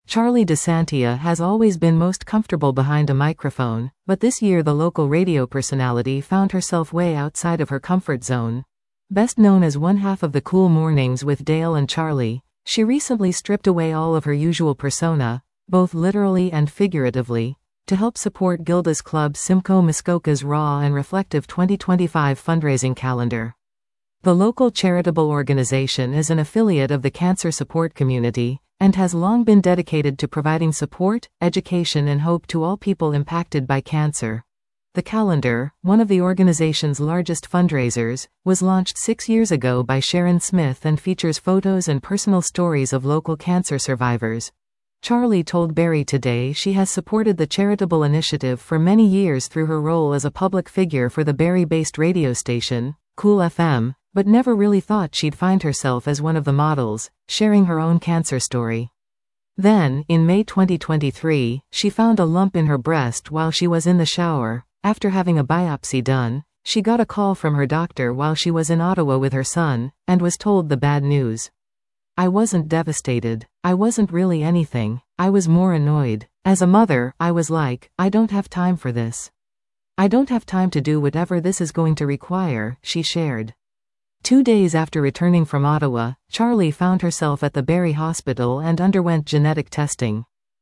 Charlie DeSantia has always been most comfortable behind a microphone, but this year the local radio personality found herself way outside of her comfort zone. Best known as one half of the Cool Mornings with Dale and Charlie, she recently stripped away all of her usual persona, both literally and figuratively, to help support Gilda's Club Simcoe Muskoka's Raw and Reflective 2025 fundraising calendar. The local charitable organization is an affiliate of the cancer support community, and has long been dedicated to providing support, education and hope to all people impacted by cancer. The calendar, one of the organization's largest fundraisers, was launched 6 years ago by Sharon Smith and features photos and personal stories of local cancer survivors. Charlie told Barry Today she has supported the charitable initiative for many years through her role as a public figure for the Barry-based radio station, Cool FM, but never really thought she'd find herself as one of the models, sharing her own cancer story. Then, in May 2023, she found a lump in her breast while she was in the shower. After having a biopsy done, she got a call from her doctor while she was in Ottawa with her son, and was told the bad news. "I wasn't devastated. I wasn't really anything. I was more annoyed. As a mother, I was like, I don't have time for this. I don't have time to do whatever this is going to require," she shared. 2 days after returning from Ottawa, Charlie found herself at the Barry Hospital and underwent genetic testing.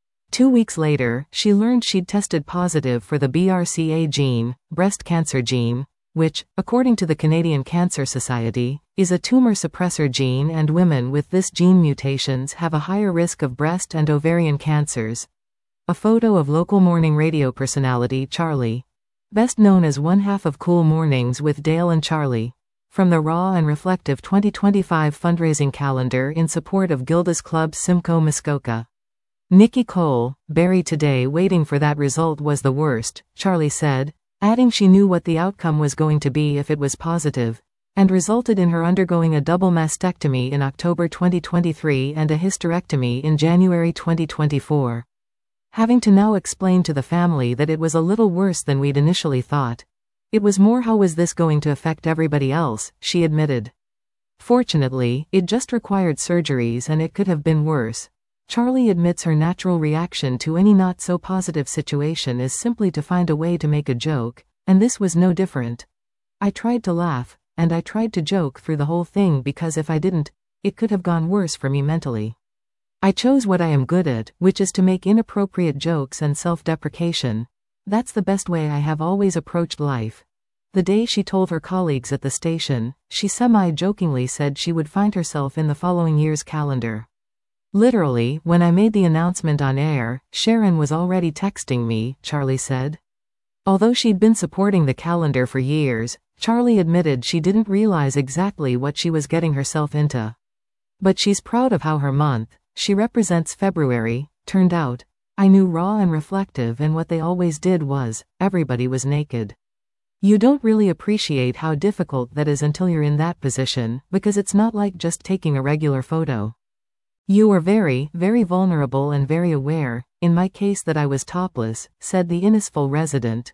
2 weeks later, she learned she'd tested positive for the BRCA gene, breast cancer gene, which, according to the Canadian Cancer Society, is a tumor suppressor gene, and women with this gene mutations have a higher risk of breast and ovarian cancers. A photo of local morning radio personality Charlie, best known as one half of Cool Mornings with Dale and Charlie, from the Raw and Reflective 2025 fundraising calendar in support of Gilda's Club Simcoe Muskoka. Nikki Cole, Barry Today. Waiting for that result was the worst, Charlie said, adding she knew what the outcome was going to be if it was positive, and resulted in her undergoing a double mastectomy in October 2023 and a hysterectomy in January 2024. Having to now explain to the family that it was a little worse than we'd initially thought. It was more how was this going to affect everybody else, she admitted. Fortunately, it just required surgeries and it could have been worse. Charlie admits her natural reaction to any not-so-positive situation is simply to find a way to make a joke, and this was no different. "I tried to laugh, and I tried to joke through the whole thing because if I didn't, it could have gone worse for me mentally. I chose what I am good at, which is to make inappropriate jokes and self-deprecation. That's the best way I have always approached life." The day she told her colleagues at the station, she semi-jokingly said she would find herself in the following year's calendar. "Literally, when I made the announcement on air, Sharon was already texting me," Charlie said. Although she'd been supporting the calendar for years, Charlie admitted she didn't realize exactly what she was getting herself into. But she's proud of how her month, she represents February, turned out. "I knew Raw and Reflective, and what they always did was, everybody was naked. You don't really appreciate how difficult that is until you're in that position, because it's not like just taking a regular photo. You were very, very vulnerable and very aware, in my case that I was topless," said the Innisfil resident.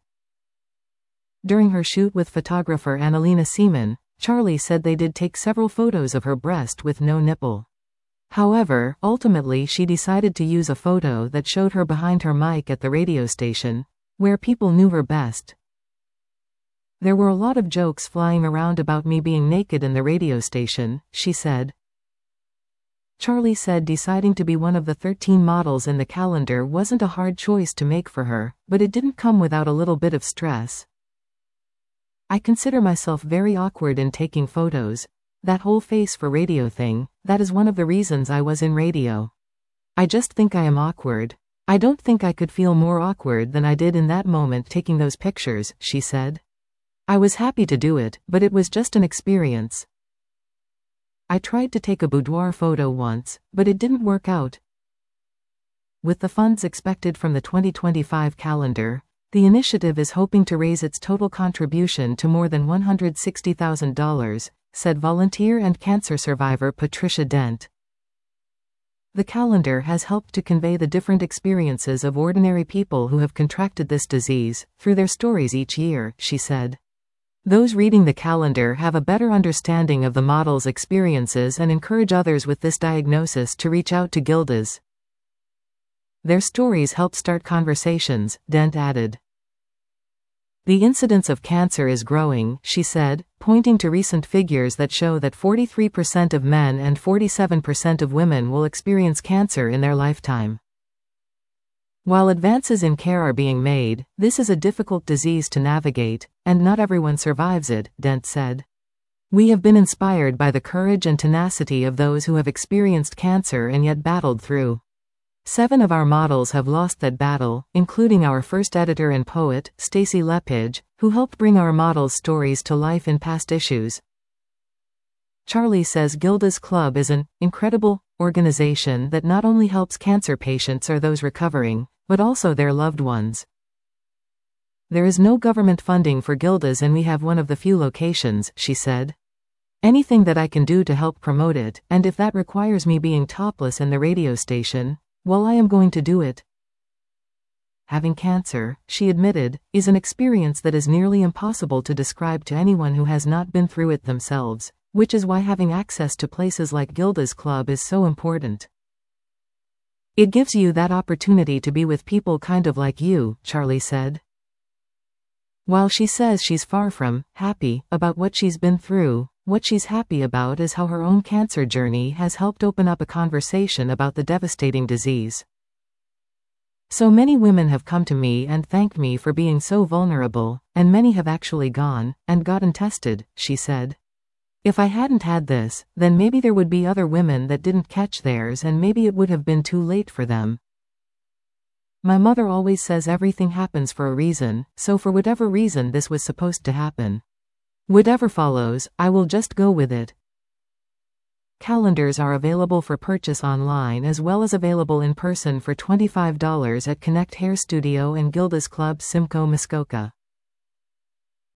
During her shoot with photographer Annalena Seaman, Charlie said they did take several photos of her breast with no nipple. However, ultimately she decided to use a photo that showed her behind her mic at the radio station, where people knew her best. "There were a lot of jokes flying around about me being naked in the radio station," she said. Charlie said deciding to be one of the 13 models in the calendar wasn't a hard choice to make for her, but it didn't come without a little bit of stress. "I consider myself very awkward in taking photos. That whole face for radio thing, that is one of the reasons I was in radio. I just think I am awkward. I don't think I could feel more awkward than I did in that moment taking those pictures," she said. "I was happy to do it, but it was just an experience. I tried to take a boudoir photo once, but it didn't work out." With the funds expected from the 2025 calendar, the initiative is hoping to raise its total contribution to more than $160,000, said volunteer and cancer survivor Patricia Dent. The calendar has helped to convey the different experiences of ordinary people who have contracted this disease, through their stories each year, she said. Those reading the calendar have a better understanding of the model's experiences and encourage others with this diagnosis to reach out to Gilda's Their stories help start conversations, Dent added. The incidence of cancer is growing, she said, pointing to recent figures that show that 43% of men and 47% of women will experience cancer in their lifetime. While advances in care are being made, this is a difficult disease to navigate, and not everyone survives it, Dent said. We have been inspired by the courage and tenacity of those who have experienced cancer and yet battled through. 7 of our models have lost that battle, including our first editor and poet, Stacy Lepage, who helped bring our models' stories to life in past issues. Charlie says Gilda's Club is an incredible organization that not only helps cancer patients or those recovering, but also their loved ones. There is no government funding for Gilda's and we have one of the few locations, she said. Anything that I can do to help promote it, and if that requires me being topless in the radio station, well, I am going to do it. Having cancer, she admitted, is an experience that is nearly impossible to describe to anyone who has not been through it themselves, which is why having access to places like Gilda's Club is so important. It gives you that opportunity to be with people kind of like you, Charlie said. While she says she's far from happy about what she's been through, what she's happy about is how her own cancer journey has helped open up a conversation about the devastating disease. So many women have come to me and thanked me for being so vulnerable, and many have actually gone and gotten tested, she said. If I hadn't had this, then maybe there would be other women that didn't catch theirs and maybe it would have been too late for them. My mother always says everything happens for a reason, so for whatever reason this was supposed to happen. Whatever follows, I will just go with it. Calendars are available for purchase online as well as available in person for $25 at Connect Hair Studio and Gilda's Club Simcoe, Muskoka.